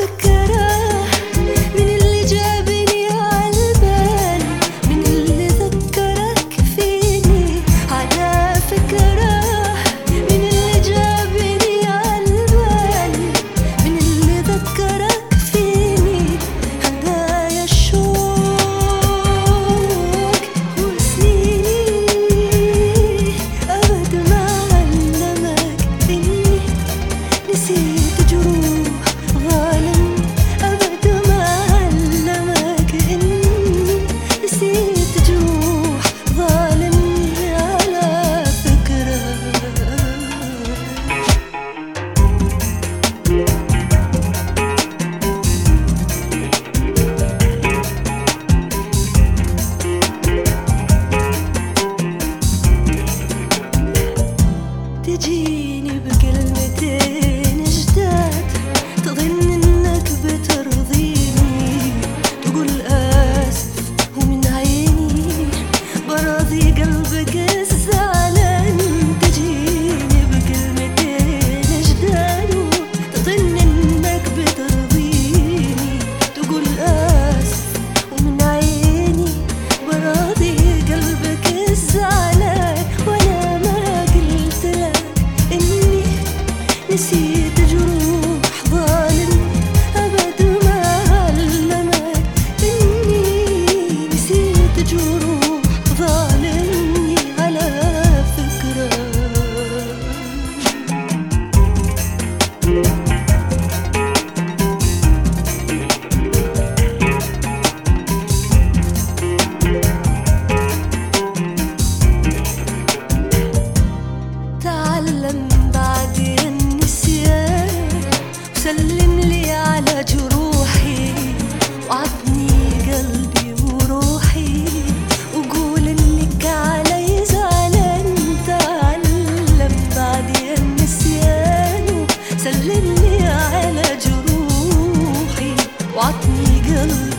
تجيني بكلمتين جداد، تظن انك بترضيني، تقول اسف ومن عيني براضي قلبك الزعلان. تجيني بكلمتين جداد، تظن انك بترضيني، تقول اسف ومن عيني براضي قلبك الزعلان. وانا ما قلت لك إني نسيت جروح ظالم، أبد ما علمك إني نسيت جروح ظالمني على فكرة. تعلم بعدي النسيان، وسلم لي على جروحي، وعطني قلبي وروحي، وقول انك علي زعلان. تعلم بعدي النسيان، وسلم لي على جروحي، وعطني قلبي